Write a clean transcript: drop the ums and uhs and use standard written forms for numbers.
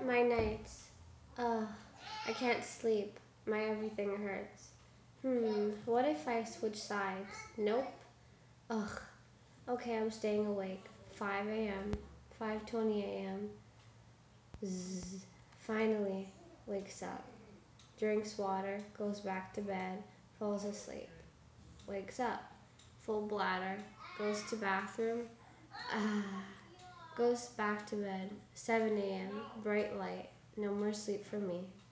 My nights. Ugh, I can't sleep. My everything hurts. What if I switch sides? Nope. Ugh. Okay, I'm staying awake. 5 a.m. 5:20 a.m. Zzz. Finally wakes up. Drinks water, goes back to bed, falls asleep. Wakes up. Full bladder, goes to bathroom. Ah. Goes back to bed. 7 a.m. Bright light. No more sleep for me.